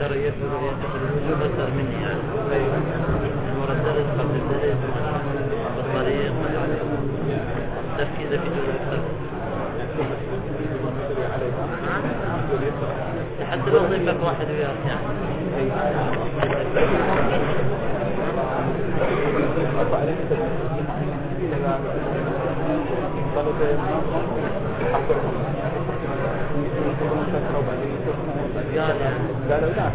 الوجوب أكثر مني يعني المرة الدرس قبل الدرس بالطريق تركيزه في جزء أكثر حتى لو ضيفك واحد وياك يعني قالوا لا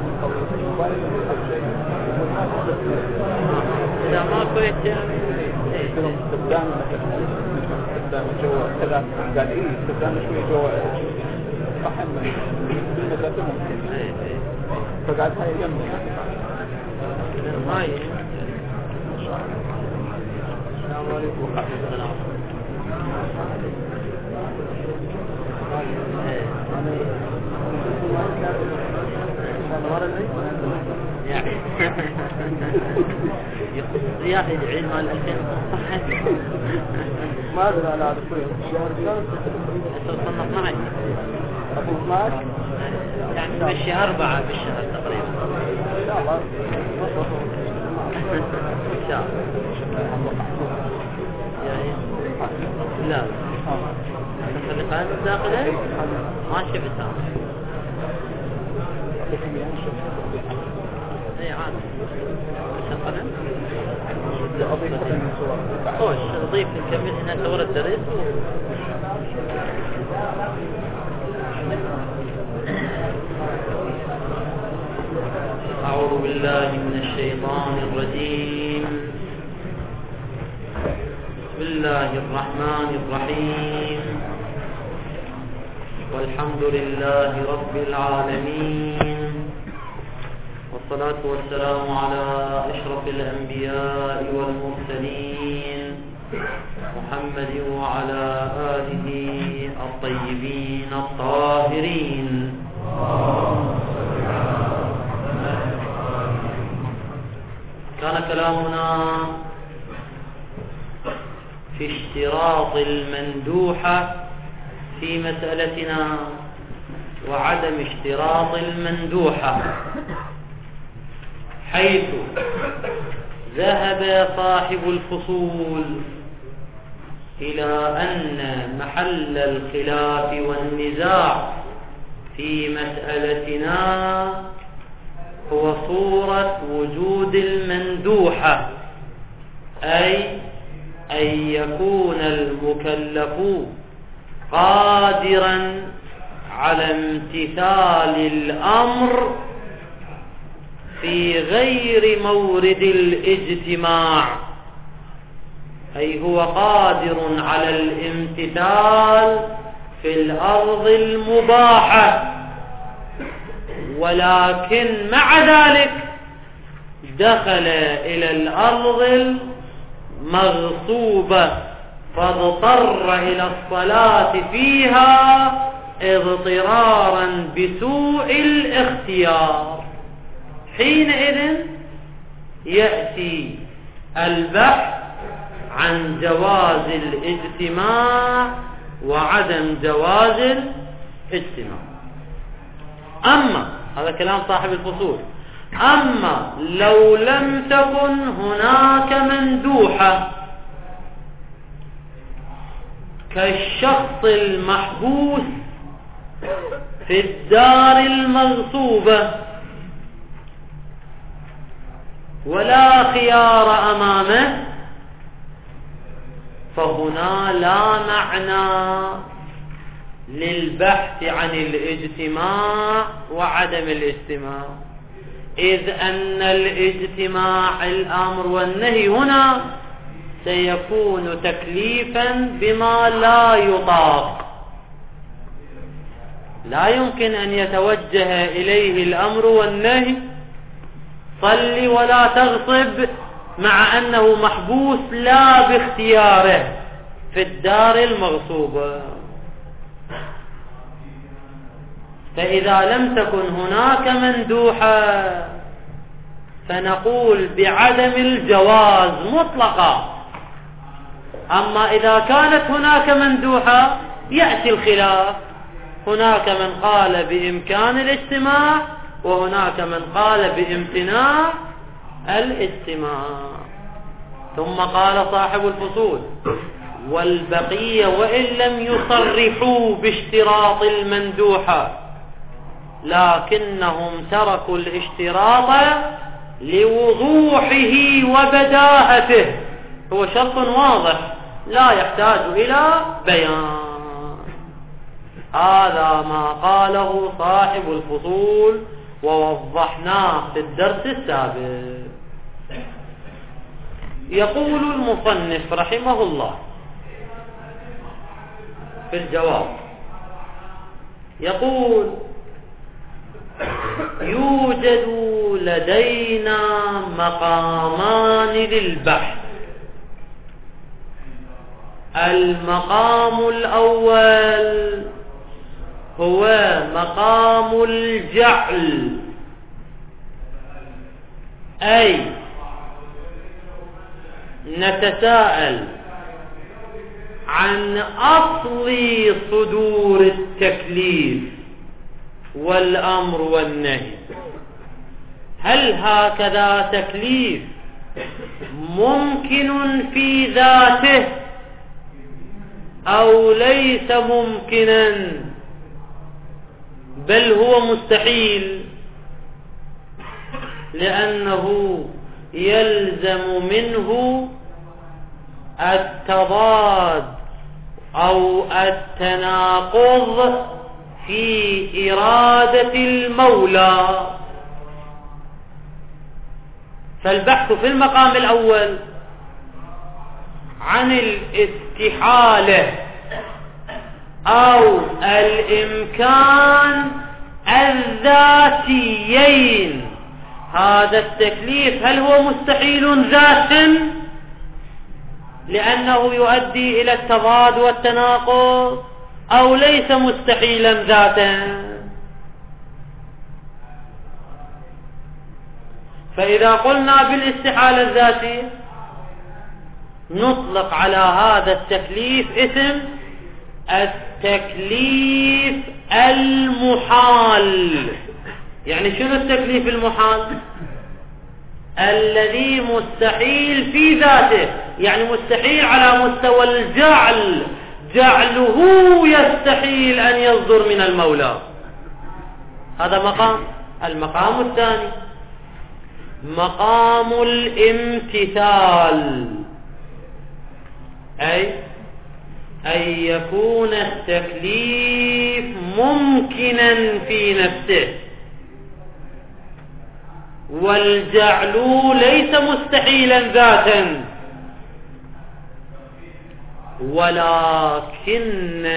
إذا ما كويس يعني استخدام الجو كذا قال إيه استخدام شوي جو صحن بالمدرسة ممكن فقال هاي يمني هاي السلام عليكم ورحمة الله يعني يا أخي العيد مال 2000 صحت ما أدري على هذا شوي وصلنا 12 أبو 12 يعني مشي 4 بالشهر تقريبا إن شاء الله إن شاء الله يعني لا تخلي قائمة داخله ما شفتها اي عادي شغلها خوش نضيف نكمل هنا صور الدرس أعوذ بالله من الشيطان الرجيم بسم الله الرحمن الرحيم والحمد لله رب العالمين والصلاة والسلام على أشرف الأنبياء والمرسلين محمد وعلى آله الطيبين الطاهرين كان كلامنا في اشتراط المندوحة في مسألتنا وعدم اشتراط المندوحة حيث ذهب صاحب الفصول إلى أن محل الخلاف والنزاع في مسألتنا هو صورة وجود المندوحة أي أن يكون المكلف قادرا على امتثال الأمر في غير مورد الاجتماع أي هو قادر على الامتثال في الأرض المباحة ولكن مع ذلك دخل إلى الأرض المغصوبة فاضطر إلى الصلاة فيها اضطرارا بسوء الاختيار حينئذ يأتي البحث عن جواز الاجتماع وعدم جواز الاجتماع. أما هذا كلام صاحب الفصول أما لو لم تكن هناك مندوحة كالشخص المحبوس في الدار المغصوبة ولا خيار أمامه فهنا لا معنى للبحث عن الاجتماع وعدم الاجتماع إذ أن الاجتماع الأمر والنهي هنا سيكون تكليفا بما لا يطاق لا يمكن أن يتوجه إليه الأمر والنهي صل ولا تغصب مع أنه محبوس لا باختياره في الدار المغصوبة. فإذا لم تكن هناك مندوحة فنقول بعدم الجواز مطلقا. أما إذا كانت هناك مندوحة يأتي الخلاف، هناك من قال بإمكان الاجتماع وهناك من قال بامتناع الاستماع. ثم قال صاحب الفصول: والبقية وإن لم يصرحوا باشتراط المندوحة لكنهم تركوا الاشتراط لوضوحه وبداهته، هو شرط واضح لا يحتاج إلى بيان. هذا ما قاله صاحب الفصول ووضحناه في الدرس السابق. يقول المصنف رحمه الله في الجواب، يقول: يوجد لدينا مقامان للبحث. المقام الأول هو مقام الجعل، أي نتساءل عن أصل صدور التكليف والأمر والنهي. هل هكذا تكليف ممكن في ذاته أو ليس ممكنا بل هو مستحيل، لأنه يلزم منه التضاد أو التناقض في إرادة المولى. فالبحث في المقام الأول عن الاستحالة أو الإمكان الذاتيين. هذا التكليف هل هو مستحيل ذاتا لأنه يؤدي إلى التضاد والتناقض، أو ليس مستحيلا ذاتا؟ فإذا قلنا بالاستحالة الذاتية نطلق على هذا التكليف اسم التكليف المحال. يعني شنو التكليف المحال؟ الذي مستحيل في ذاته، يعني مستحيل على مستوى الجعل، جعله يستحيل أن يصدر من المولى. هذا مقام. المقام الثاني مقام الامتثال، أي أن يكون التكليف ممكنا في نفسه، والجعل ليس مستحيلا ذاتا، ولكن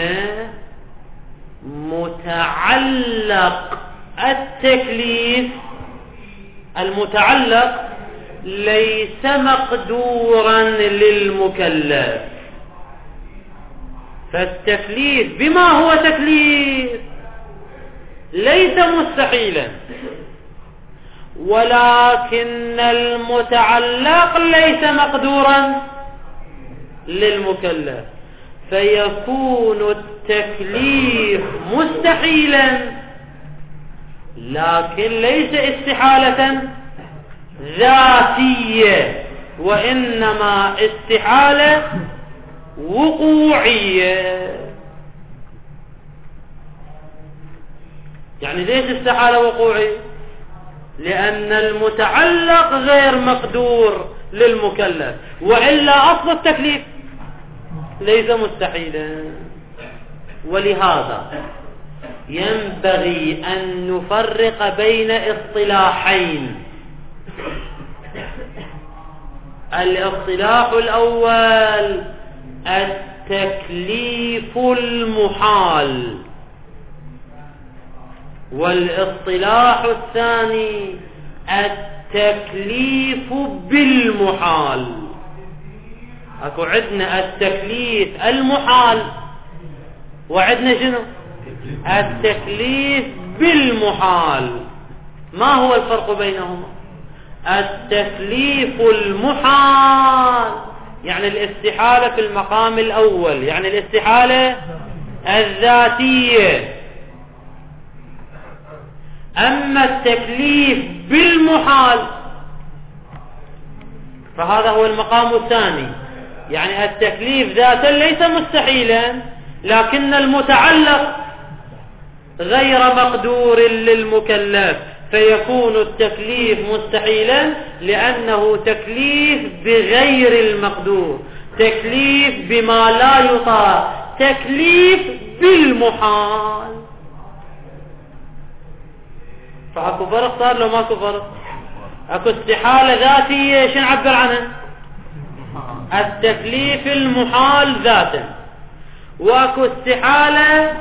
متعلق التكليف المتعلق ليس مقدورا للمكلف. فالتكليف بما هو تكليف ليس مستحيلا، ولكن المتعلق ليس مقدورا للمكلف، فيكون التكليف مستحيلا لكن ليس استحالة ذاتية، وإنما استحالة وقوعية. يعني ليش استحالة وقوعية؟ لأن المتعلق غير مقدور للمكلف، وإلا أصل التكليف ليس مستحيلا. ولهذا ينبغي أن نفرق بين اصطلاحين. الاصطلاح الأول التكليف المحال، والاصطلاح الثاني التكليف بالمحال. اكو عندنا التكليف المحال وعندنا شنو؟ التكليف بالمحال. ما هو الفرق بينهما؟ التكليف المحال يعني الاستحالة في المقام الأول، يعني الاستحالة الذاتية. أما التكليف بالمحال فهذا هو المقام الثاني. يعني التكليف ذاتا ليس مستحيلا، لكن المتعلق غير مقدور للمكلف، فيكون التكليف مستحيلا لأنه تكليف بغير المقدور، تكليف بما لا يطاق، تكليف بالمحال. فاكو فرق صار لو ماكو فرق؟ اكو استحالة ذاتية شو نعبر عنها؟ التكليف المحال ذاتا. واكو استحالة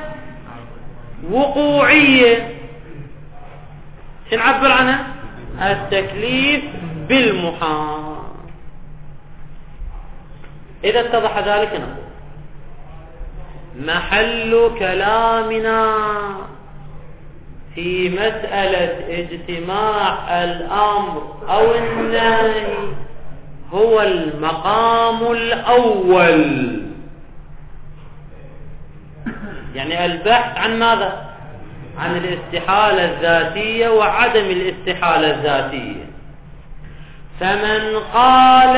وقوعية شو نعبر عنها؟ التكليف بالمحال. إذا اتضح ذلك نقول محل كلامنا في مسألة اجتماع الأمر أو النهي هو المقام الأول. يعني البحث عن ماذا؟ عن الاستحالة الذاتية وعدم الاستحالة الذاتية. فمن قال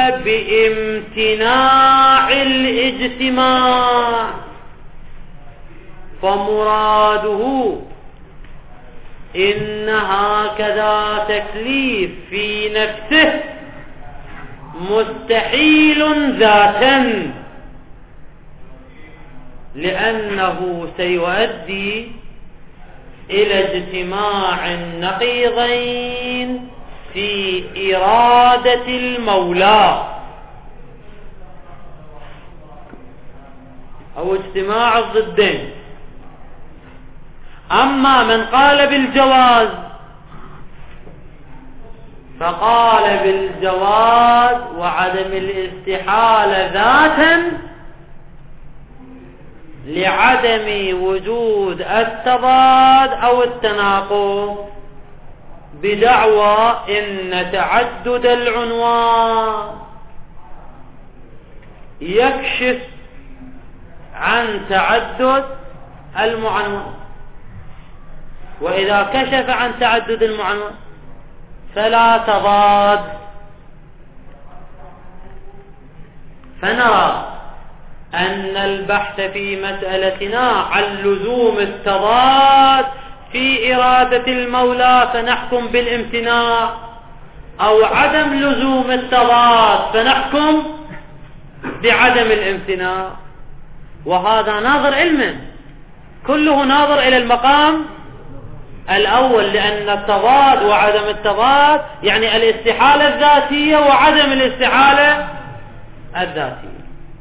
بامتناع الاجتماع فمراده إن هكذا تكليف في نفسه مستحيل ذاتا، لأنه سيؤدي إلى اجتماع النقيضين في إرادة المولى أو اجتماع الضدين. أما من قال بالجواز فقال بالجواز وعدم الاستحالة ذاتا لعدم وجود التضاد أو التناقض، بدعوى إن تعدد العنوان يكشف عن تعدد المعنون، وإذا كشف عن تعدد المعنون فلا تضاد. فنرى أن البحث في مسألتنا عن لزوم التضاد في إرادة المولى فنحكم بالامتناع، أو عدم لزوم التضاد فنحكم بعدم الامتناع. وهذا ناظر علما، كله ناظر إلى المقام الأول، لأن التضاد وعدم التضاد يعني الاستحالة الذاتية وعدم الاستحالة الذاتية.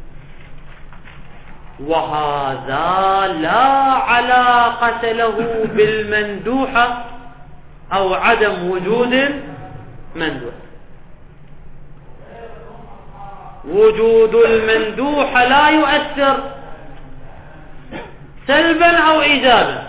وهذا لا علاقة له بالمندوحة أو عدم وجود المندوح. وجود المندوحة لا يؤثر سلبا أو إيجابا،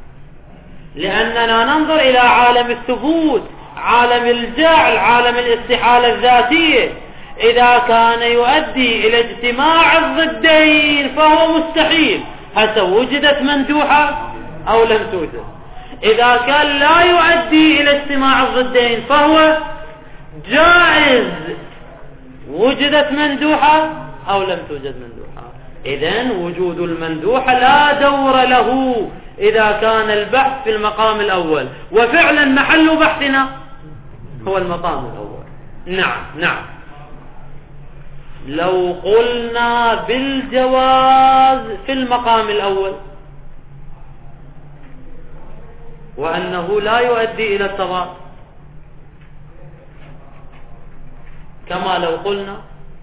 لأننا ننظر إلى عالم الثبوت، عالم الجعل، عالم الاستحالة الذاتية. إذا كان يؤدي إلى اجتماع الضدين فهو مستحيل، هسه وجدت مندوحة أو لم توجد. إذا كان لا يؤدي إلى اجتماع الضدين فهو جائز، وجدت مندوحة أو لم توجد مندوحة. إذن وجود المندوحة لا دور له إذا كان البحث في المقام الأول، وفعلا محل بحثنا هو المقام الأول. نعم لو قلنا بالجواز في المقام الأول وأنه لا يؤدي إلى التضاد، كما لو قلنا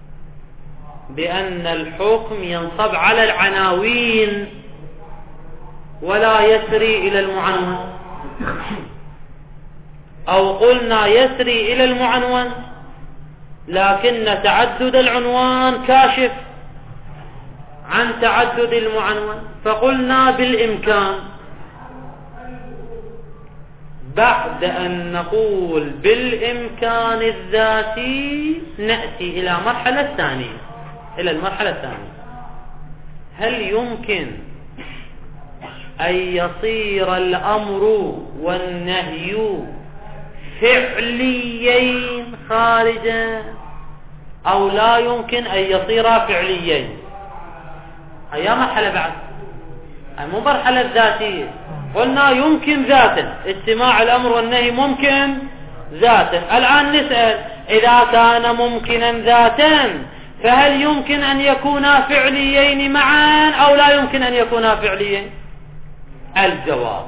بأن الحكم ينصب على العناوين ولا يسري إلى المعنون، أو قلنا يسري إلى المعنون لكن تعدد العنوان كاشف عن تعدد المعنون، فقلنا بالإمكان بعد أن نقول بالإمكان الذاتي نأتي إلى المرحلة الثانية. هل يمكن أن يصير الأمر والنهي فعليين خارجا أو لا يمكن أن يصيرا فعليين. هي مرحلة بعد، هي مو مرحلة ذاتية. قلنا يمكن ذاتا، اجتماع الأمر والنهي ممكن ذاتا. الآن نسأل إذا كان ممكنا ذاتا فهل يمكن أن يكونا فعليين معا أو لا يمكن أن يكونا فعليين؟ الجواب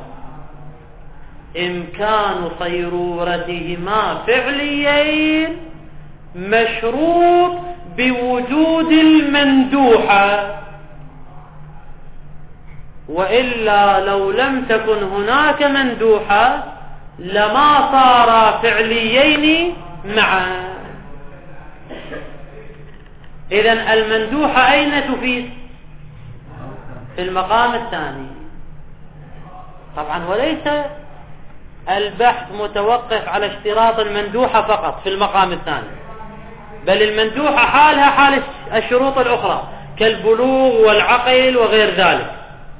إمكان صيرورتهما فعليين مشروط بوجود المندوحة، وإلا لو لم تكن هناك مندوحة لما صار فعليين معا. إذن المندوحة أين تفيد؟ في المقام الثاني طبعا، وليس البحث متوقف على اشتراط المندوحة فقط في المقام الثاني، بل المندوحة حالها حال الشروط الأخرى كالبلوغ والعقل وغير ذلك.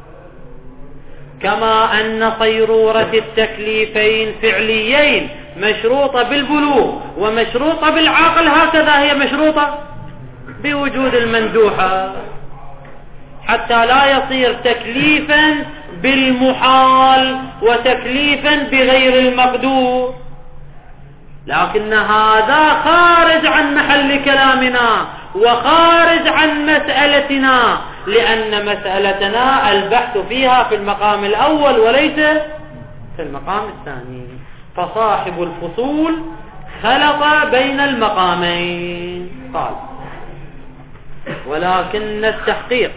كما أن صيرورة التكليفين فعليين مشروطة بالبلوغ ومشروطة بالعقل، هكذا هي مشروطة بوجود المندوحة، حتى لا يصير تكليفا بالمحال وتكليفا بغير المقدور. لكن هذا خارج عن محل كلامنا وخارج عن مسألتنا، لأن مسألتنا البحث فيها في المقام الأول وليس في المقام الثاني. فصاحب الفصول خلط بين المقامين. قال ولكن التحقيق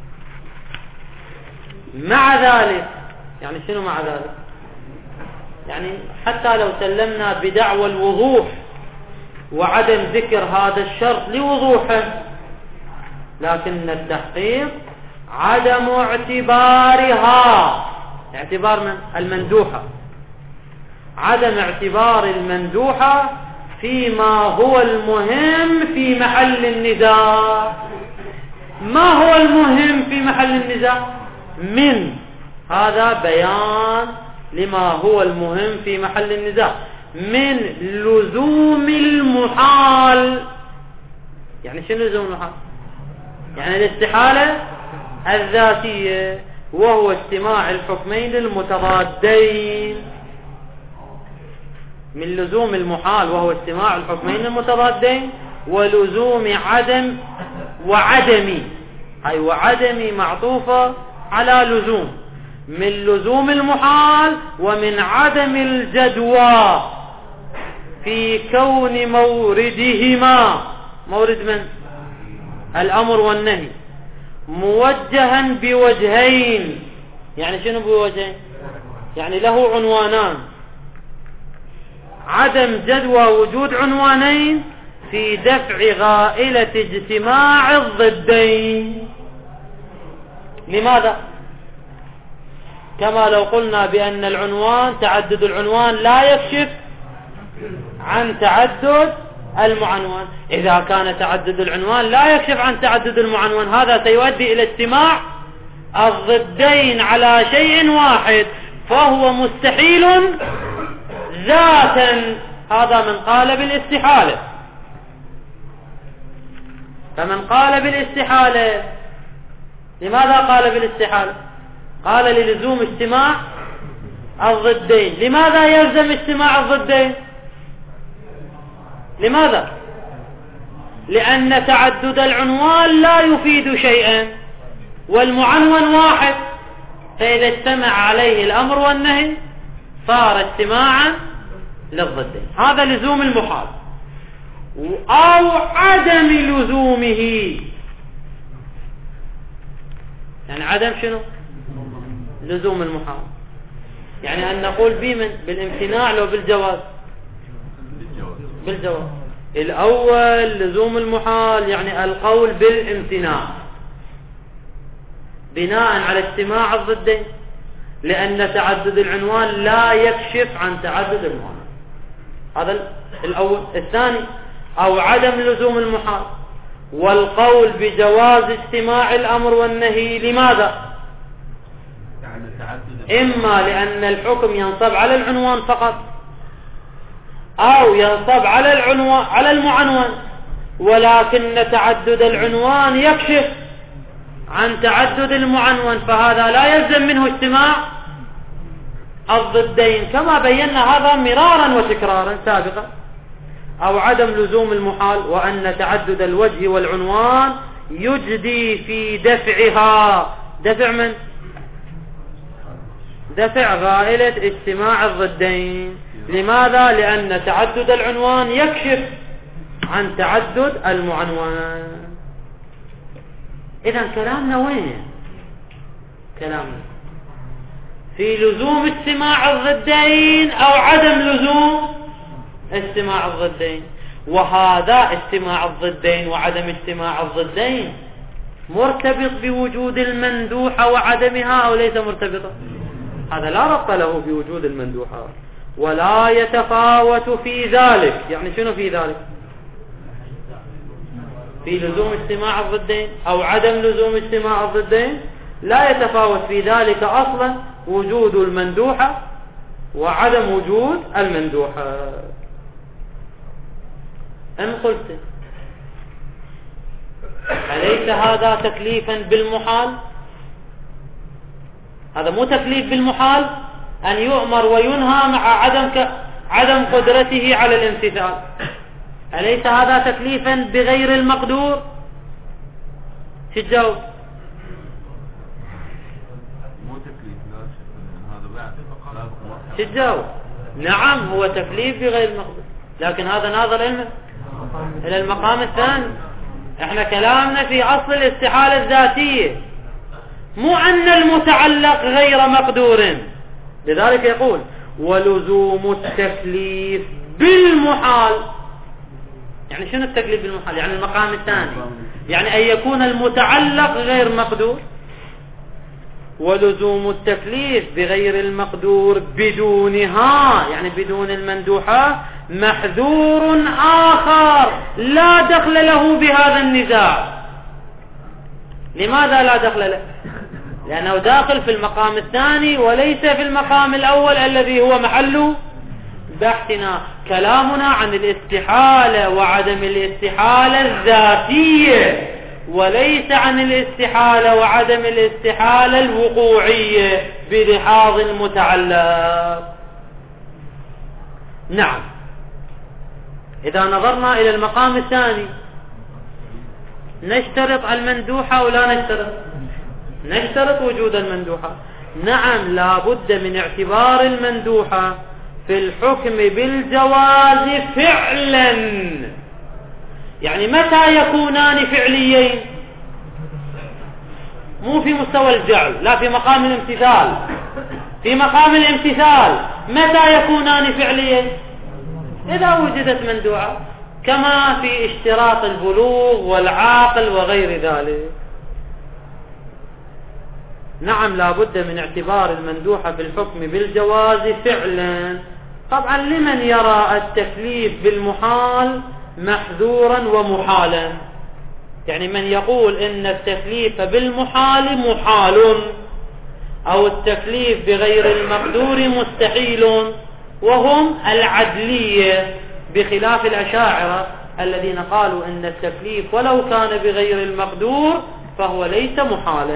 مع ذلك، يعني شنو مع ذلك؟ يعني حتى لو سلمنا بدعوى الوضوح وعدم ذكر هذا الشرط لوضوحه، لكن التحقيق عدم اعتبارها، اعتبار من؟ المندوحة، عدم اعتبار المندوحة فيما هو المهم في محل النزاع. ما هو المهم في محل النزاع؟ من هذا بيان لما هو المهم في محل النزاع، من لزوم المحال. يعني شنو لزوم المحال؟ يعني الاستحالة الذاتية، وهو اجتماع الحكمين المتضادين. من لزوم المحال وهو اجتماع الحكمين المتضادين، ولزوم عدم وعدم، أي وعدم معطوفة على لزوم، من لزوم المحال ومن عدم الجدوى في كون موردهما، مورد من؟ الأمر والنهي، موجها بوجهين. يعني شنو بوجهين؟ يعني له عنوانان. عدم جدوى وجود عنوانين في دفع غائلة اجتماع الضدين. لماذا؟ كما لو قلنا بأن العنوان، تعدد العنوان لا يكشف عن تعدد المعنون. إذا كان تعدد العنوان لا يكشف عن تعدد المعنون، هذا سيؤدي إلى اجتماع الضدين على شيء واحد، فهو مستحيل ذاتا. هذا من قال بالاستحالة. فمن قال بالاستحالة، لماذا قال بالاستحالة؟ قال للزوم اجتماع الضدين. لماذا يلزم اجتماع الضدين؟ لماذا؟ لأن تعدد العنوان لا يفيد شيئا والمعنون واحد، فإذا اجتمع عليه الأمر والنهي صار اجتماعا للضدين. هذا لزوم المحال. أو عدم لزومه، يعني عدم شنو؟ لزوم المحال. يعني أن نقول بمن؟ بالامتناع لو بالجواز؟ بالجواز. الأول لزوم المحال، يعني القول بالامتناع بناء على اجتماع الضدين، لأن تعدد العنوان لا يكشف عن تعدد المعنى. هذا الأول. الثاني أو عدم لزوم المحال، والقول بجواز اجتماع الأمر والنهي. لماذا؟ يعني تعدد إما لأن الحكم ينصب على العنوان فقط، أو ينصب على المعنون، ولكن تعدد العنوان يكشف عن تعدد المعنون، فهذا لا يلزم منه اجتماع الضدين، كما بينا هذا مرارا وتكرارا سابقا. أو عدم لزوم المحال، وأن تعدد الوجه والعنوان يجدي في دفعها. دفع من؟ دفع غائلة اجتماع الضدين. لماذا؟ لأن تعدد العنوان يكشف عن تعدد المعنون. إذن كلامنا وين؟ كلامنا في لزوم اجتماع الضدين أو عدم لزوم اجتماع الضدين. وهذا اجتماع الضدين وعدم اجتماع الضدين مرتبط بوجود المندوحة وعدمها أو ليس مرتبطا؟ هذا لا ربط له بوجود المندوحة، ولا يتفاوت في ذلك. يعني شنو في ذلك؟ في لزوم اجتماع الضدين أو عدم لزوم اجتماع الضدين لا يتفاوت في ذلك أصلا وجود المندوحة وعدم وجود المندوحة. إن قلت أليس هذا تكليفا بالمحال؟ هذا مو تكليف بالمحال أن يؤمر وينهى مع عدم قدرته على الامتثال. أليس هذا تكليفا بغير المقدور؟ شو الجواب؟ شو الجواب؟ نعم هو تكليف بغير المقدور، لكن هذا ناظر إلى المقام الثاني. احنا كلامنا في أصل الاستحالة الذاتية، مو أن المتعلق غير مقدور. لذلك يقول ولزوم التكليف بالمحال. يعني شنو التكليف بالمحال؟ يعني المقام الثاني، يعني أن يكون المتعلق غير مقدور. ولزوم التكليف بغير المقدور بدونها، يعني بدون المندوحة، محذور آخر لا دخل له بهذا النزاع. لماذا لا دخل له؟ لأنه داخل في المقام الثاني وليس في المقام الأول الذي هو محل بحثنا. كلامنا عن الاستحالة وعدم الاستحالة الذاتية، وليس عن الاستحالة وعدم الاستحالة الوقوعية بلحاظ المتعلق. نعم، إذا نظرنا إلى المقام الثاني نشترط المندوحة أو لا نشترط؟ نشترط وجود المندوحة. نعم، لا بد من اعتبار المندوحة في الحكم بالجواز فعلا. يعني متى يكونان فعليين؟ مو في مستوى الجعل، لا، في مقام الامتثال. في مقام الامتثال متى يكونان فعليين؟ إذا وجدت مندوحة، كما في اشتراط البلوغ والعاقل وغير ذلك. نعم، لا بد من اعتبار المندوحة في الحكم بالجواز فعلا. طبعا لمن يرى التكليف بالمحال محذورا ومحالا، يعني من يقول إن التكليف بالمحال محال أو التكليف بغير المقدور مستحيل، وهم العدلية، بخلاف الأشاعرة الذين قالوا إن التكليف ولو كان بغير المقدور فهو ليس محالا.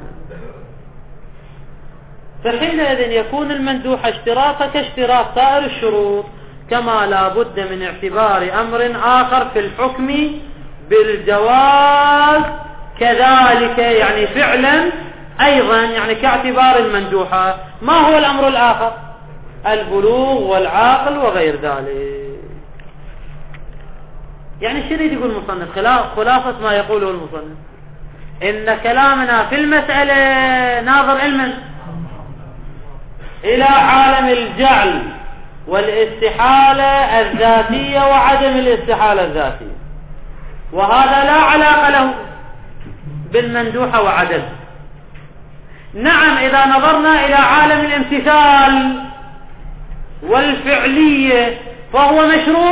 فحينئذ يكون المندوح اشتراطا كاشتراط سائر الشروط، كما لا بد من اعتبار أمر آخر في الحكم بالجواز كذلك، يعني فعلا أيضا، يعني كاعتبار المندوحة. ما هو الأمر الآخر؟ البلوغ والعاقل وغير ذلك. يعني شو يريد يقول المصنف؟ خلاصة ما يقوله المصنف إن كلامنا في المسألة ناظر علما إلى عالم الجعل والاستحالة الذاتية وعدم الاستحالة الذاتية، وهذا لا علاقة له بالمندوحة وعدم. نعم، إذا نظرنا إلى عالم الامتثال والفعلية فهو مشروط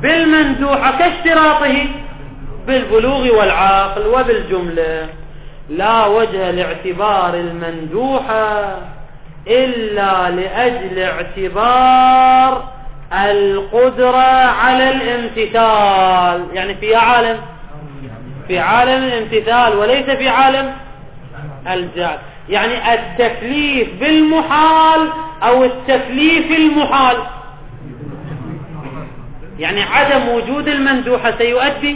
بالمندوحة كاشتراطه بالبلوغ والعاقل وبالجملة. لا وجه لاعتبار المندوحة إلا لأجل اعتبار القدرة على الامتثال، يعني في عالم الامتثال وليس في عالم الجعل. يعني التكليف بالمحال أو التكليف المحال، يعني عدم وجود المندوحة سيؤدي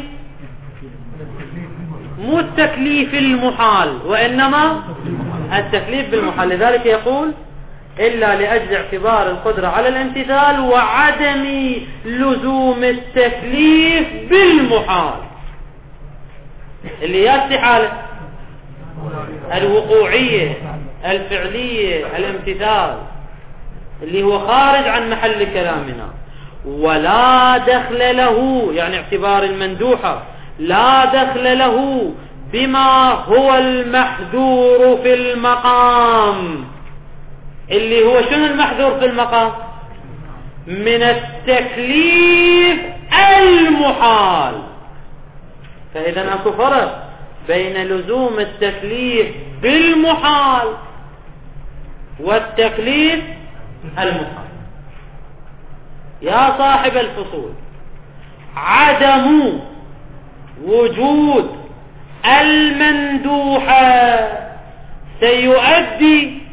مو التكليف المحال وإنما التكليف بالمحال. لذلك يقول إلا لأجل اعتبار القدرة على الامتثال وعدم لزوم التكليف بالمحال، اللي هي استحالة الوقوعية الفعلية الامتثال، اللي هو خارج عن محل كلامنا. ولا دخل له، يعني اعتبار المندوحة لا دخل له بما هو المحذور في المقام، اللي هو شنو المحذور في المقام؟ من التكليف المحال. فإذا اكو فرق بين لزوم التكليف بالمحال والتكليف المحال. يا صاحب الفصول، عدم وجود المندوحة سيؤدي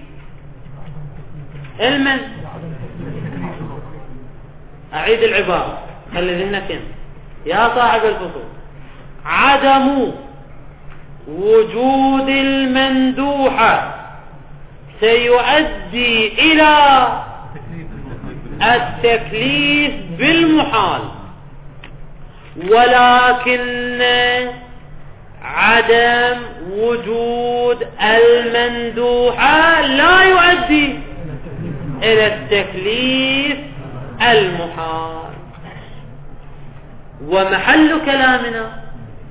أعيد العبارة خلي ذهنك هنا. يا صاحب الفصول، عدم وجود المندوحة سيؤدي إلى التكليف بالمحال، ولكن عدم وجود المندوحة لا يؤدي إلى التكليف المحال. ومحل كلامنا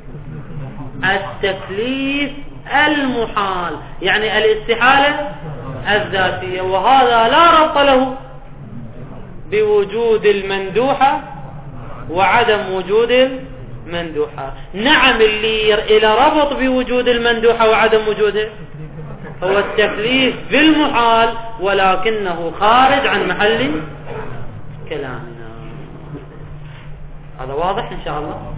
التكليف المحال، يعني الاستحالة الذاتية، وهذا لا ربط له بوجود المندوحة وعدم وجود المندوحة. نعم، اللي إلى ربط بوجود المندوحة وعدم وجوده هو التكليف بالمحال، ولكنه خارج عن محل كلامنا. هذا واضح إن شاء الله.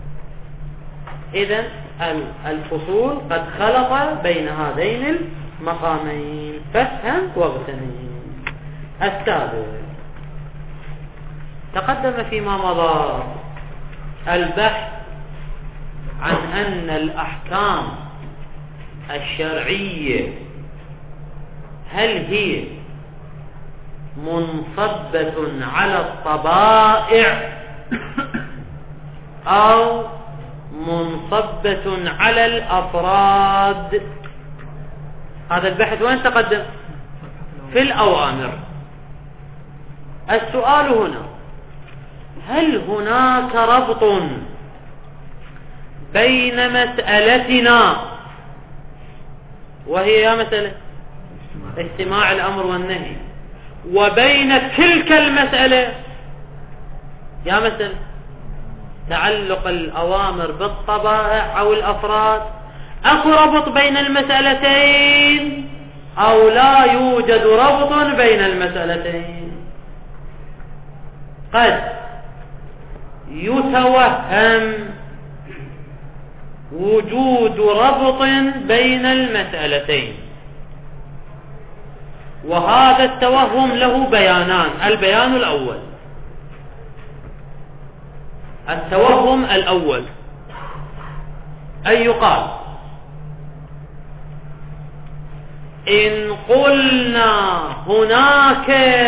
إذن الفصول قد خلط بين هذين المقامين، فافهم واغتنم. السابع، تقدم فيما مضى البحث عن أن الأحكام الشرعية هل هي منصبة على الطبائع أو منصبة على الأفراد. هذا البحث وين تقدم؟ في الأوامر. السؤال هنا، هل هناك ربط بين مسألتنا وهي يا مسألة اجتماع الأمر والنهي وبين تلك المسألة يا مسألة تعلق الأوامر بالطبائع أو الأفراد؟ أكو ربط بين المسألتين أو لا يوجد ربط بين المسألتين؟ قد يتوهم وجود ربط بين المسألتين، وهذا التوهم له بيانان. البيان الأول، التوهم الأول أن يقال إن قلنا هناك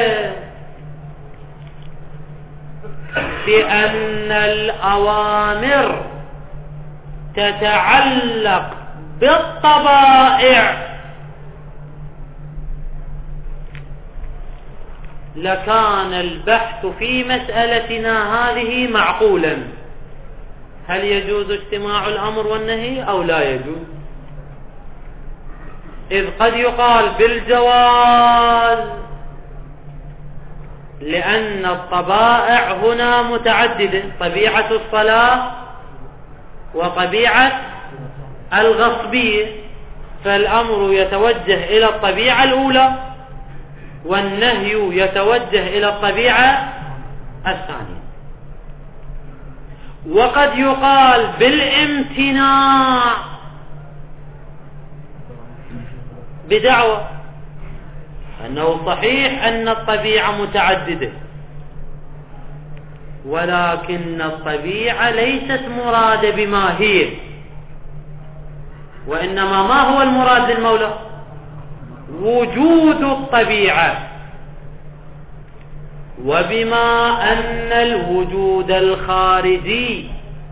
بأن الأوامر تتعلق بالطبائع لكان البحث في مسألتنا هذه معقولا. هل يجوز اجتماع الأمر والنهي أو لا يجوز؟ إذ قد يقال بالجواز لأن الطبائع هنا متعددة، طبيعة الصلاة وطبيعة الغصبية، فالأمر يتوجه إلى الطبيعة الأولى والنهي يتوجه إلى الطبيعة الثانية. وقد يقال بالامتناع بدعوى أنه صحيح أن الطبيعة متعددة، ولكن الطبيعة ليست مرادة بما هي، وإنما ما هو المراد للمولى؟ وجود الطبيعة. وبما أن الوجود الخارجي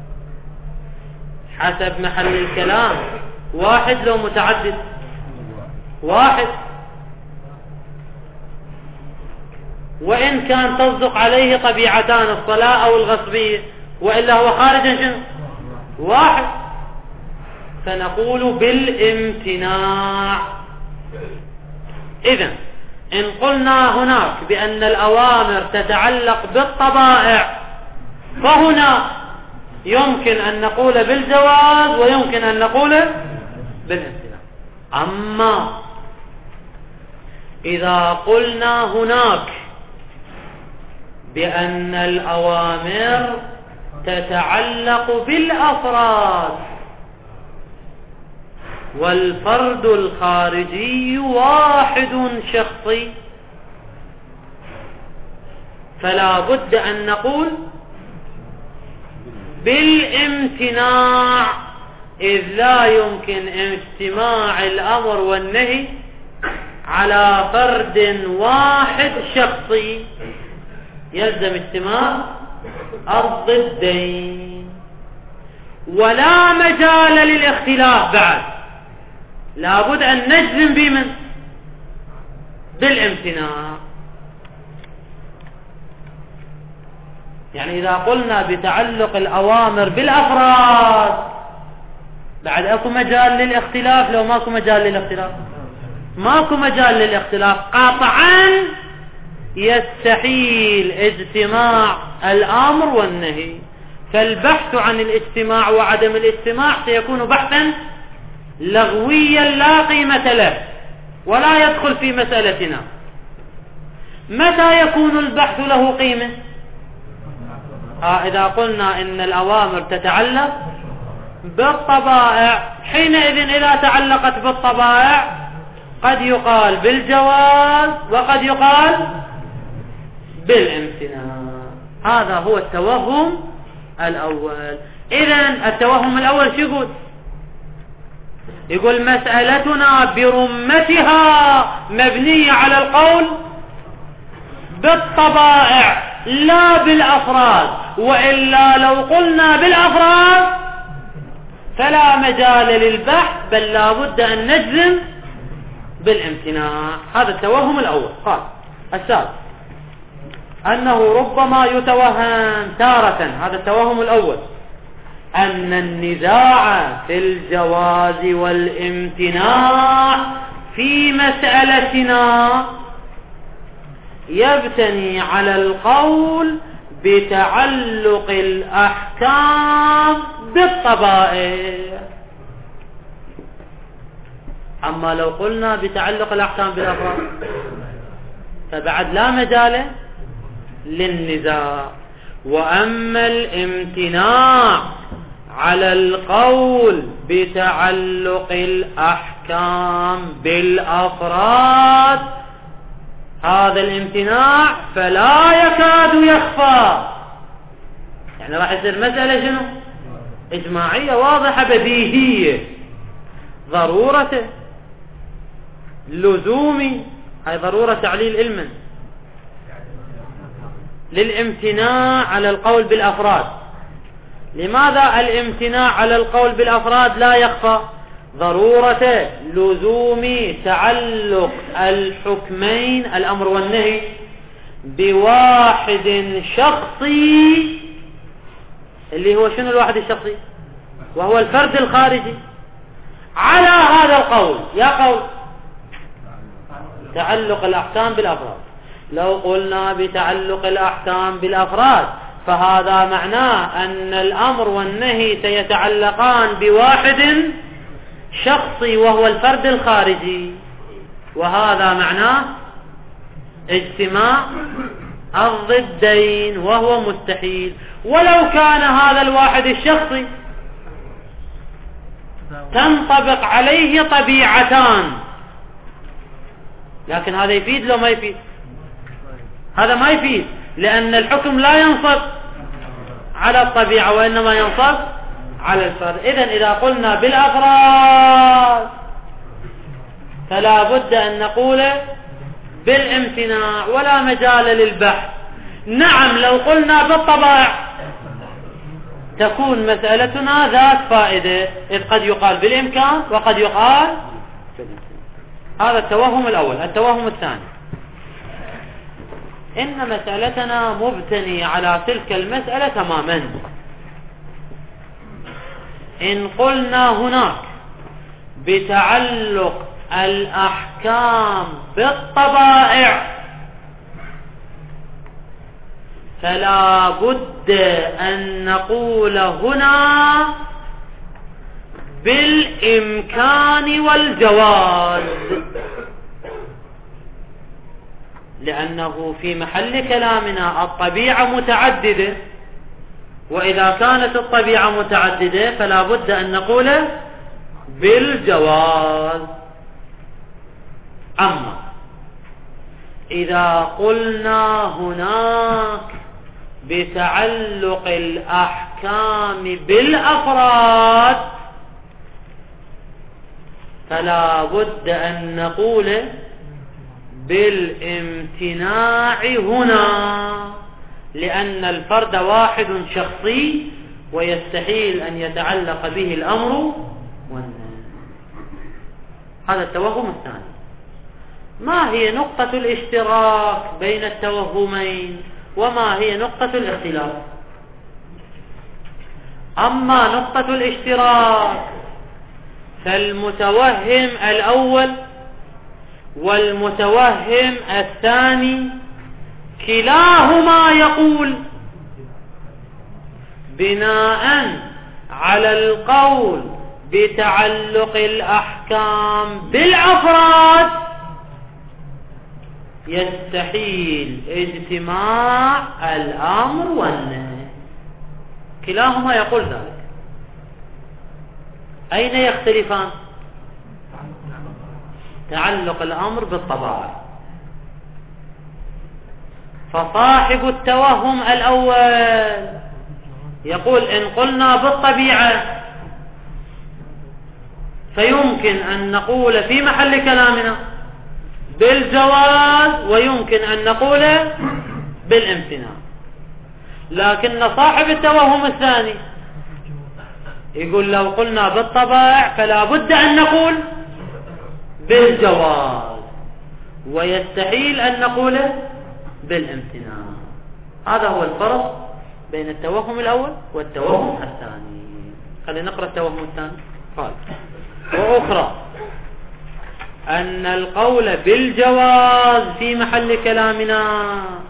حسب محل الكلام واحد لو متعدد؟ واحد، وإن كان تصدق عليه طبيعتان الصلاة أو الغصبية، وإلا هو خارج شنو؟ واحد. فنقول بالامتناع. إذن إن قلنا هناك بأن الأوامر تتعلق بالطبائع، فهنا يمكن أن نقول بالجواز ويمكن أن نقول بالامتناع. أما إذا قلنا هناك بأن الأوامر تتعلق بالأفراد والفرد الخارجي واحد شخصي، فلا بد أن نقول بالامتناع، إذ لا يمكن اجتماع الأمر والنهي على فرد واحد شخصي، يلزم اجتماع الضدين. ولا مجال للاختلاف بعد، لابد أن نجزم بمن؟ بالامتناع. يعني إذا قلنا بتعلق الأوامر بالأفراد بعد أكو مجال للاختلاف؟ لو ماكو مجال للاختلاف، ماكو مجال للاختلاف قاطعا، يستحيل اجتماع الأمر والنهي. فالبحث عن الاجتماع وعدم الاجتماع سيكون بحثا لغويا لا قيمة له ولا يدخل في مسألتنا. متى يكون البحث له قيمة؟ إذا قلنا إن الأوامر تتعلق بالطبائع، حينئذ إذا تعلقت بالطبائع قد يقال بالجواز وقد يقال بالامتناع. هذا هو التوهم الأول. إذن التوهم الأول شو يقول؟ يقول مسألتنا برمتها مبنية على القول بالطبائع لا بالأفراد، وإلا لو قلنا بالأفراد فلا مجال للبحث، بل لا بد أن نجزم بالامتناع. هذا التوهم الأول. قال الثالث أنه ربما يتوهم تارة، هذا التوهم الأول، أن النزاع في الجواز والامتناع في مسألتنا يبتني على القول بتعلق الأحكام بالطبائع. أما لو قلنا بتعلق الأحكام بالأفراد فبعد لا مجال للنزاع. وأما الامتناع على القول بتعلق الأحكام بالأفراد، هذا الامتناع فلا يكاد يخفى. يعني راح يصير مسألة شنو؟ إجماعية واضحة بديهية، ضرورة لزومي، هاي ضرورة تعليل علما للامتناع على القول بالأفراد. لماذا الامتناع على القول بالأفراد لا يخفى؟ ضرورة لزوم تعلق الحكمين الأمر والنهي بواحد شخصي، اللي هو شنو الواحد الشخصي؟ وهو الفرد الخارجي. على هذا القول يا قول تعلق الأحكام بالأفراد. لو قلنا بتعلق الأحكام بالأفراد فهذا معناه أن الأمر والنهي سيتعلقان بواحد شخصي وهو الفرد الخارجي، وهذا معناه اجتماع الضدين وهو مستحيل. ولو كان هذا الواحد الشخصي تنطبق عليه طبيعتان، لكن هذا يفيد لو ما يفيد؟ هذا ما يفيد، لأن الحكم لا ينصب على الطبيعة وإنما ينصب على الفرد. إذن إذا قلنا بالأفراد فلا بد أن نقول بالامتناع ولا مجال للبحث. نعم لو قلنا بالطبائع تكون مسألتنا ذات فائدة، إذ قد يقال بالإمكان وقد يقال بالامتناع. هذا التوهم الأول. التوهم الثاني، إن مسألتنا مبتنية على تلك المسألة تماما. إن قلنا هناك بتعلق الأحكام بالطبائع فلا بد أن نقول هنا بالإمكان والجواز، لأنه في محل كلامنا الطبيعة متعددة، وإذا كانت الطبيعة متعددة فلا بد أن نقول بالجواز. أما إذا قلنا هناك بتعلق الأحكام بالأفراد فلا بد أن نقول بالامتناع هنا، لأن الفرد واحد شخصي ويستحيل أن يتعلق به الأمر والنهي. هذا التوهم الثاني. ما هي نقطة الاشتراك بين التوهمين وما هي نقطة الاختلاف؟ أما نقطة الاشتراك فالمتوهم الأول والمتوهم الثاني كلاهما يقول بناء على القول بتعلق الأحكام بالأفراد يستحيل اجتماع الأمر والنهي. كلاهما يقول ذلك. أين يختلفان؟ تعلق الأمر بالطبائع. فصاحب التوهم الأول يقول إن قلنا بالطبيعة فيمكن أن نقول في محل كلامنا بالجواز ويمكن أن نقول بالامتناع. لكن صاحب التوهم الثاني يقول لو قلنا بالطبائع فلا بد أن نقول بالجواز ويستحيل أن نقول بالامتناع. هذا هو الفرق بين التوهم الأول والتوهم الثاني. خلينا نقرأ التوهم الثاني. قال وأخرى أن القول بالجواز في محل كلامنا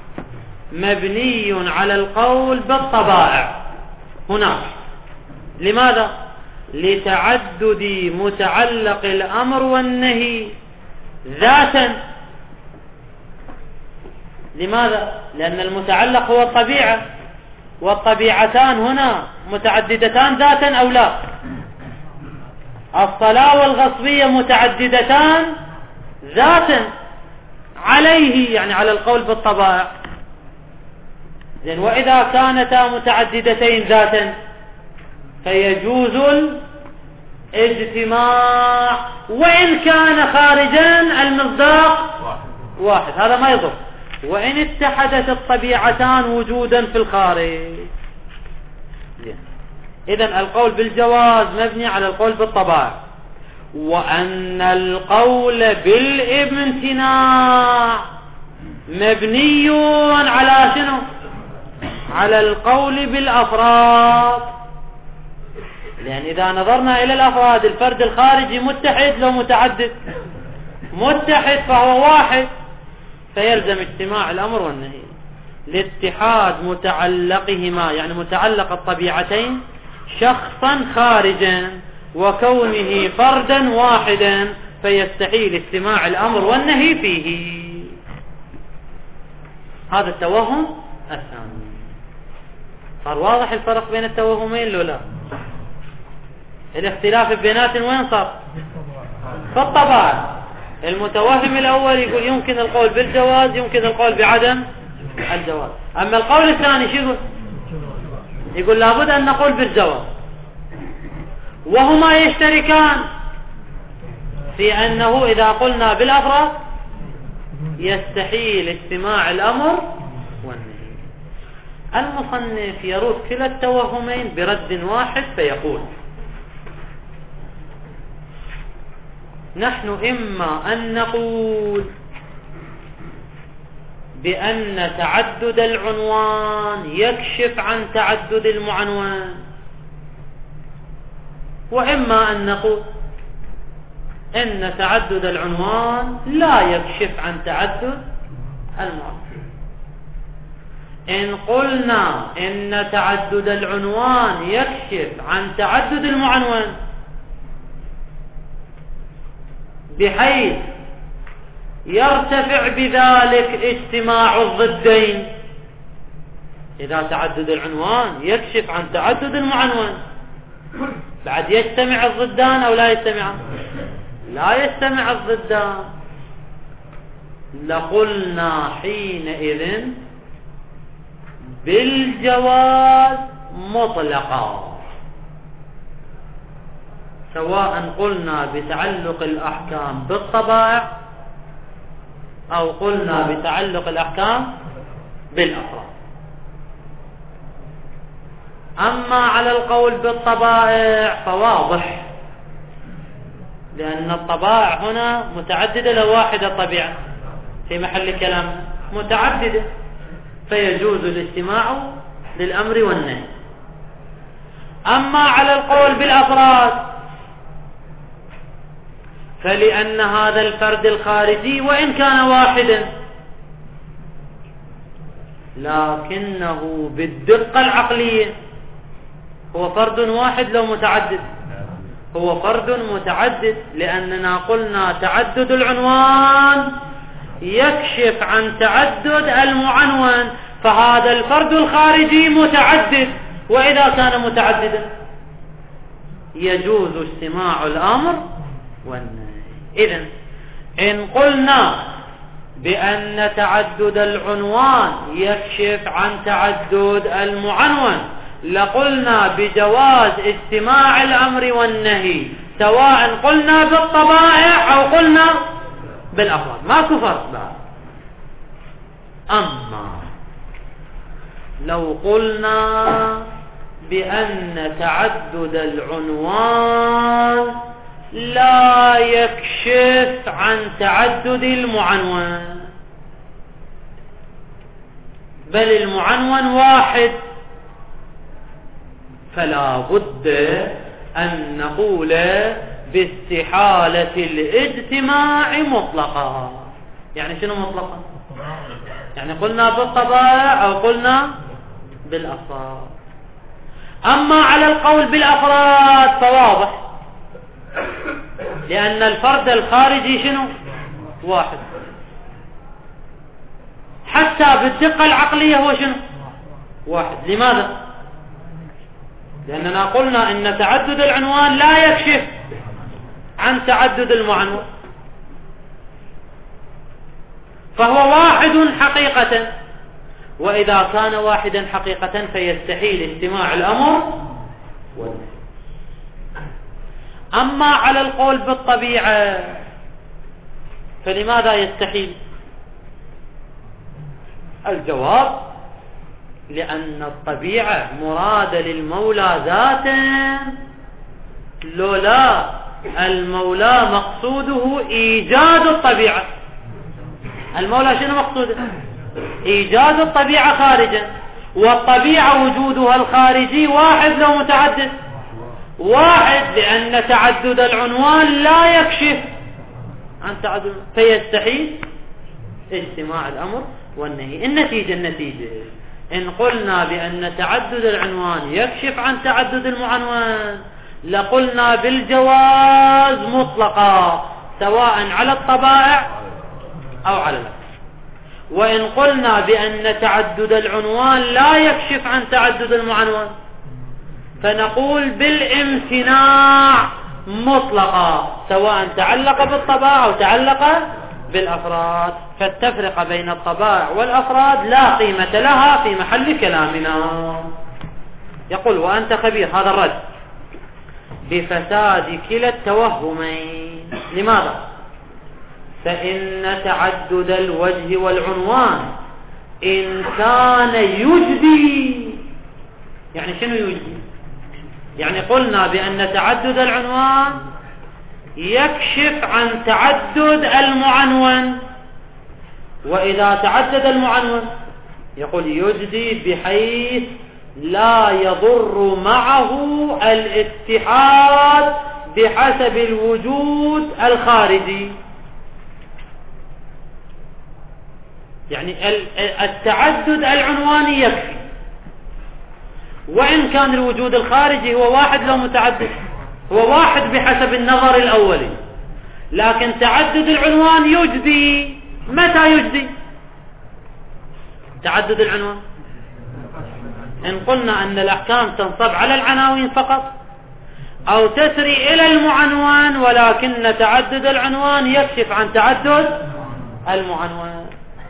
مبني على القول بالطبائع هناك. لماذا؟ لتعدد متعلق الأمر والنهي ذاتا. لماذا؟ لأن المتعلق هو الطبيعة، والطبيعتان هنا متعددتان ذاتا أو لا؟ الصلاة والغصبية متعددتان ذاتا عليه، يعني على القول بالطبائع. زين، وإذا كانتا متعددتين ذاتا فيجوز الاجتماع وإن كان خارجا المصداق واحد، هذا ما يضر، وإن اتحدت الطبيعتان وجودا في الخارج. إذن القول بالجواز مبني على القول بالطبائع. وأن القول بالامتناع مبني على شنو؟ على القول بالأفراد. لأن إذا نظرنا إلى الأفراد الفرد الخارجي متحد لو متعدد؟ متحد، فهو واحد، فيلزم اجتماع الأمر والنهي لاتحاد متعلقهما، يعني متعلق الطبيعتين شخصا خارجا وكونه فردا واحدا فيستحيل اجتماع الأمر والنهي فيه. هذا التوهم الثاني. صار واضح الفرق بين التوهمين لو لا؟ الاختلاف بينات وين صار؟ في الطبائع. المتوهم الأول يقول يمكن القول بالجواز، يمكن القول بعدم الجواز. أما القول الثاني شو يقول؟ يقول لابد أن نقول بالجواز. وهما يشتركان في أنه إذا قلنا بالأفراد يستحيل اجتماع الأمر والنهي. المصنف يرد كلا التوهمين برد واحد فيقول: نحن إما أن نقول بأن تعدد العنوان يكشف عن تعدد المعنون، وإما أن نقول إن تعدد العنوان لا يكشف عن تعدد المعنون. إن قلنا إن تعدد العنوان يكشف عن تعدد المعنون بحيث يرتفع بذلك اجتماع الضدين، إذا تعدد العنوان يكشف عن تعدد المعنون بعد يجتمع الضدان أو لا يجتمعان؟ لا يجتمع الضدان. لقلنا حينئذ بالجواز مطلقا، سواء قلنا بتعلق الأحكام بالطبائع أو قلنا بتعلق الأحكام بالأفراد. أما على القول بالطبائع فواضح، لأن الطبائع هنا متعددة، لو واحدة طبيعة في محل كلام متعددة، فيجوز الاجتماع للأمر والنهي. أما على القول بالأفراد فلأن هذا الفرد الخارجي وإن كان واحدا لكنه بالدقة العقلية هو فرد واحد لو متعدد، هو فرد متعدد، لأننا قلنا تعدد العنوان يكشف عن تعدد المعنون، فهذا الفرد الخارجي متعدد، وإذا كان متعددا يجوز اجتماع الأمر والنهي. إذن إن قلنا بأن تعدد العنوان يكشف عن تعدد المعنون لقلنا بجواز اجتماع الأمر والنهي، سواء قلنا بالطبائع أو قلنا بالأفراد، ماكو فرق بعد. أما لو قلنا بأن تعدد العنوان لا يكشف عن تعدد المعنون، بل المعنون واحد، فلا بد أن نقول باستحالة الاجتماع مطلقا. يعني شنو مطلقا؟ يعني قلنا بالطبائع أو قلنا بالأفراد. أما على القول بالأفراد فواضح، لأن الفرد الخارجي شنو؟ واحد، حتى بالدقة العقلية هو شنو؟ واحد. لماذا؟ لأننا قلنا إن تعدد العنوان لا يكشف عن تعدد المعنون، فهو واحد حقيقة، وإذا كان واحدا حقيقة فيستحيل اجتماع الأمر والنهي. أما على القول بالطبيعة فلماذا يستحيل؟ الجواب: لأن الطبيعة مراد للمولى ذاتا، لولا المولى مقصوده إيجاد الطبيعة. المولى شنو مقصوده؟ إيجاد الطبيعة خارجا، والطبيعة وجودها الخارجي واحد لو متعدد؟ واحد، لأن تعدد العنوان لا يكشف عن تعدد، فيستحيل اجتماع الأمر والنهي. النتيجة إن قلنا بأن تعدد العنوان يكشف عن تعدد المعنون لقلنا بالجواز مطلقا سواء على الطبائع أو على الأفراد. وإن قلنا بأن تعدد العنوان لا يكشف عن تعدد المعنون فنقول بالامتناع مطلقا سواء تعلق بالطبائع أو تعلق بالأفراد. فالتفرقة بين الطبائع والأفراد لا قيمة لها في محل كلامنا. يقول وأنت خبير هذا الرد بفساد كلا التوهمين. لماذا؟ فإن تعدد الوجه والعنوان إن كان يجدي، يعني شنو يجدي؟ يعني قلنا بأن تعدد العنوان يكشف عن تعدد المعنون، وإذا تعدد المعنون يقول يجدي بحيث لا يضر معه الاتحاد بحسب الوجود الخارجي. يعني التعدد العنواني يكفي، وإن كان الوجود الخارجي هو واحد لو متعدد هو واحد بحسب النظر الأولي، لكن تعدد العنوان يجدي. متى يجدي تعدد العنوان؟ إن قلنا أن الأحكام تنصب على العناوين فقط أو تسري إلى المعنوان، ولكن تعدد العنوان يكشف عن تعدد المعنوان.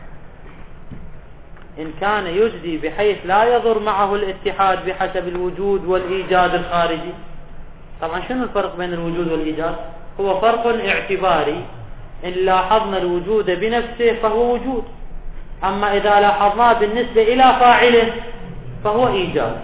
إن كان يجدي بحيث لا يضر معه الاتحاد بحسب الوجود والإيجاد الخارجي. طبعا شنو الفرق بين الوجود والإيجاد؟ هو فرق اعتباري. إن لاحظنا الوجود بنفسه فهو وجود، أما إذا لاحظناه بالنسبة إلى فاعله فهو إيجاد.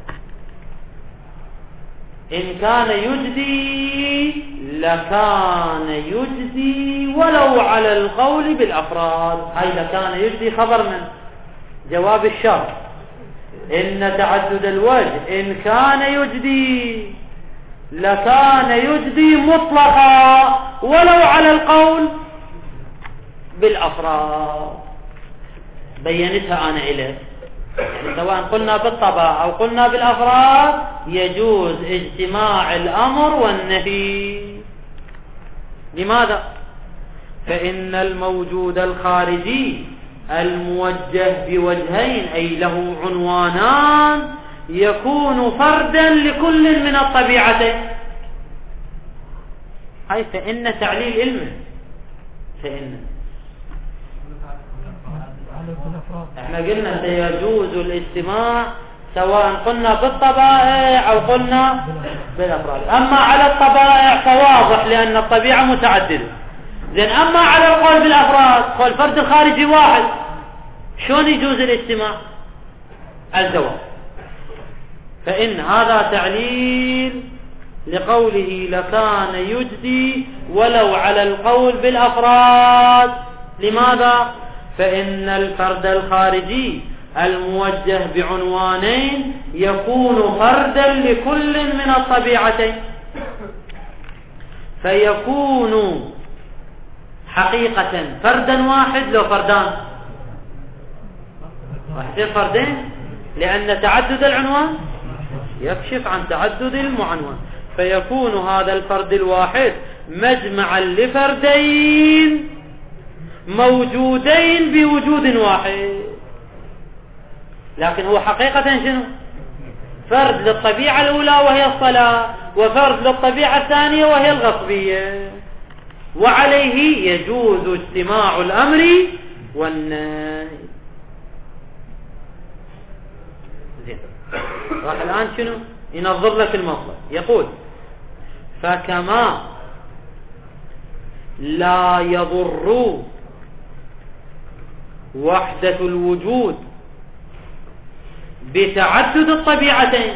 إن كان يجدي لكان يجدي ولو على القول بالأفراد. هاي لكان يجدي خبر من جواب الشرط. إن تعدد الوجه إن كان يجدي لكان يجدي مطلقا ولو على القول بالأفراد. بينتها أنا إليه، يعني سواء قلنا بالطبع أو قلنا بالأفراد يجوز اجتماع الأمر والنهي. لماذا؟ فإن الموجود الخارجي الموجه بوجهين أي له عنوانان يكون فردا لكل من الطبيعتين. هاي فإن تعليل علمه. فإن احنا قلنا سيجوز الاجتماع سواء قلنا بالطبائع أو قلنا بالأفراد. أما على الطبائع فواضح لأن الطبيعة متعددة. زين أما على القول بالأفراد قول فرد الخارجي واحد، شلون يجوز الاجتماع؟ الجواب فإن هذا تعليل لقوله لكان يجدي ولو على القول بالأفراد. لماذا؟ فإن الفرد الخارجي الموجه بعنوانين يكون فردا لكل من الطبيعتين، فيكون حقيقة فردا واحد لو فردان ويصير فردين، لأن تعدد العنوان يكشف عن تعدد المعنون، فيكون هذا الفرد الواحد مجمعا لفردين موجودين بوجود واحد. لكن هو حقيقة شنو؟ فرد للطبيعة الأولى وهي الصلاة، وفرد للطبيعة الثانية وهي الغصبية، وعليه يجوز اجتماع الأمر والنهي. زين، راح الآن شنو؟ ينظر لك المطلب. يقول فكما لا يضر وحدة الوجود بتعدد الطبيعتين،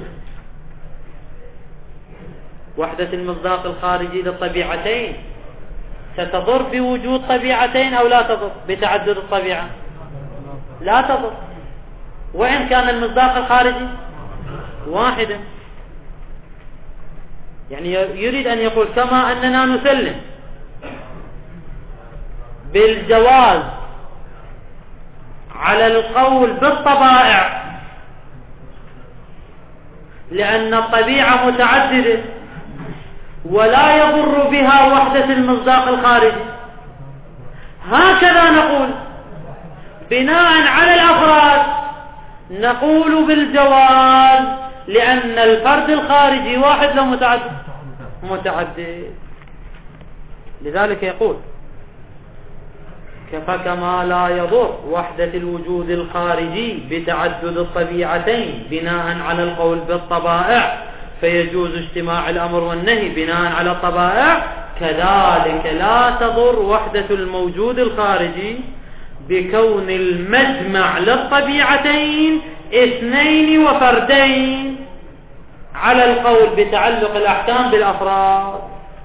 وحدة المصداق الخارجي للطبيعتين ستضر بوجود طبيعتين أو لا تضر بتعدد الطبيعة؟ لا تضر، وإن كان المصداق الخارجي واحدا. يعني يريد أن يقول كما أننا نسلم بالجواز على القول بالطبائع لأن الطبيعة متعددة ولا يضر بها وحدة المصداق الخارجي. هكذا نقول بناء على الأفراد، نقول بالجواز لأن الفرد الخارجي واحد لو متعدد. لذلك يقول فكما لا يضر وحدة الوجود الخارجي بتعدد الطبيعتين بناء على القول بالطبائع فيجوز اجتماع الأمر والنهي بناء على الطبائع، كذلك لا تضر وحدة الموجود الخارجي بكون المجمع للطبيعتين اثنين وفردين على القول بتعلق الأحكام بالأفراد.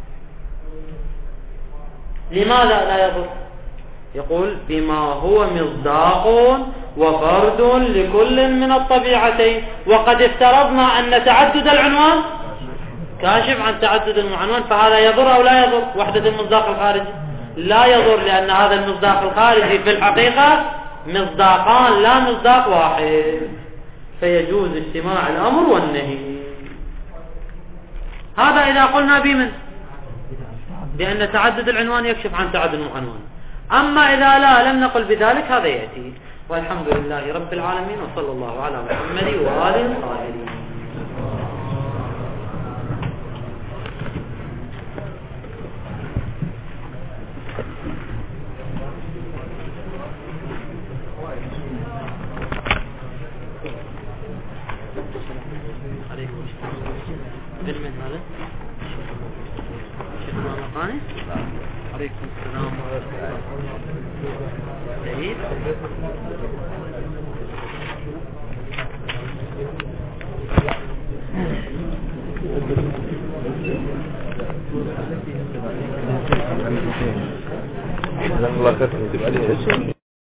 لماذا لا يضر؟ يقول بما هو مصداق وفرد لكل من الطبيعتين، وقد افترضنا أن تعدد العنوان كاشف عن تعدد العنوان، فهذا يضر أو لا يضر وحدة المصداق الخارجي؟ لا يضر، لأن هذا المصداق الخارجي في الحقيقة مصداقان لا مصداق واحد، فيجوز اجتماع الأمر والنهي. هذا إذا قلنا بمن؟ لأن تعدد العنوان يكشف عن تعدد العنوان. أما إذا لا لم نقل بذلك هذا يأتي. والحمد لله رب العالمين، وصلى الله على محمد وآله الطاهرين. عليكم السلام ورحمة الله. الله خير.